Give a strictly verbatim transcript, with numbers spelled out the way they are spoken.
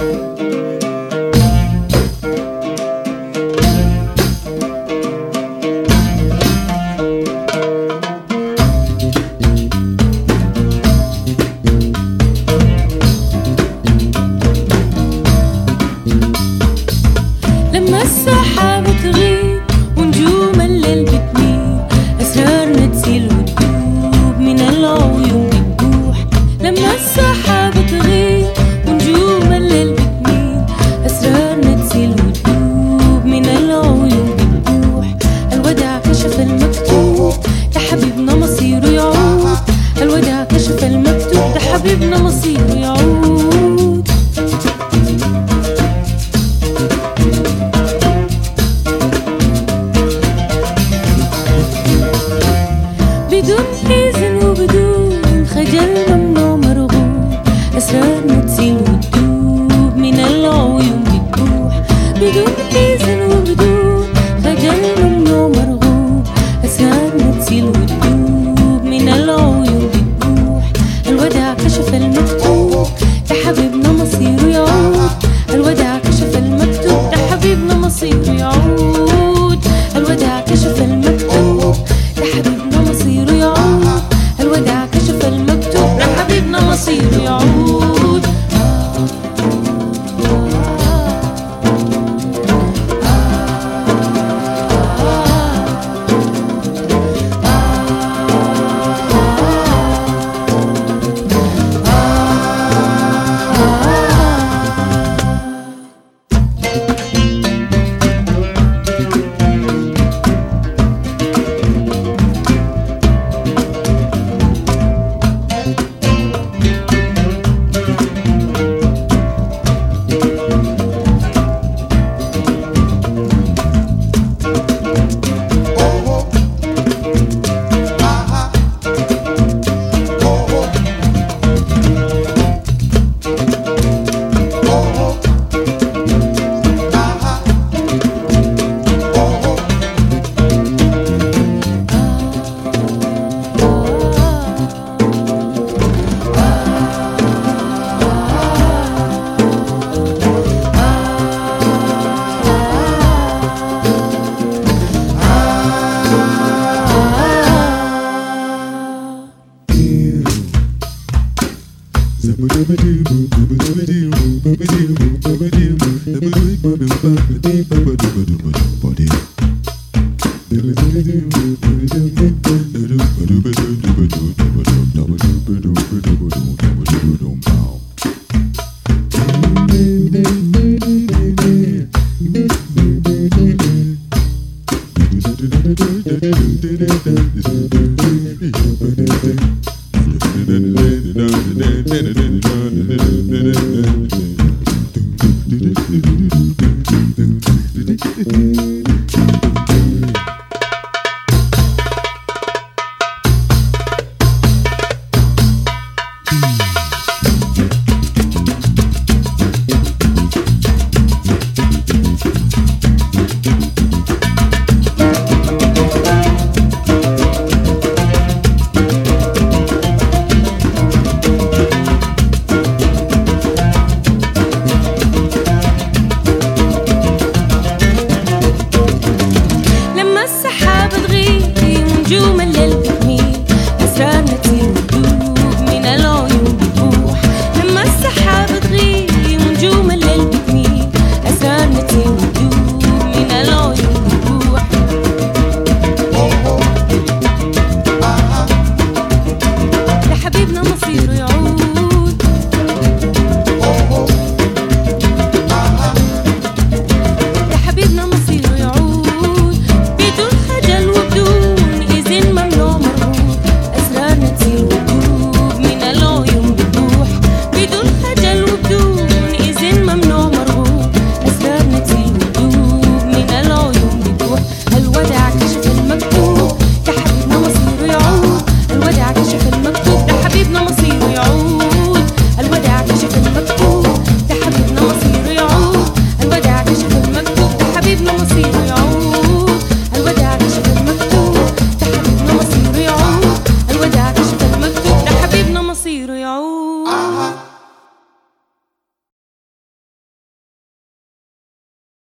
لما السحاب تغيب ونجوم الليل بتميل، أسرارنا تسيل وتدوب من العيون بتبوح. لما السحاب تغيب ونجوم الليل بتميل، أسرارنا تسيل وتدوب من العيون بتبوح. الوداع كشف المكتوب ده حبيبنا مصيره يعود، الوداع كشف المكتوب ده حبيبنا مصيره يعود. بدون إذن وبدون خجل ممنوع مرغوب، أسرارنا تسيل وتدوب من العيون بتبوح. بدون إذن وبدون خجل ممنوع مرغوب، أسرارنا تسيل وتدوب من العيون بتبوح. الوداع كشف المكتوب ده حبيبنا مصيره يعود، الوداع كشف المكتوب ده حبيبنا مصيره يعود. الوداع كشف المكتوب ده حبيبنا مصيره يعود، الوداع كشف المكتوب ده حبيبنا مصيره يعود. بدون خجل وبدون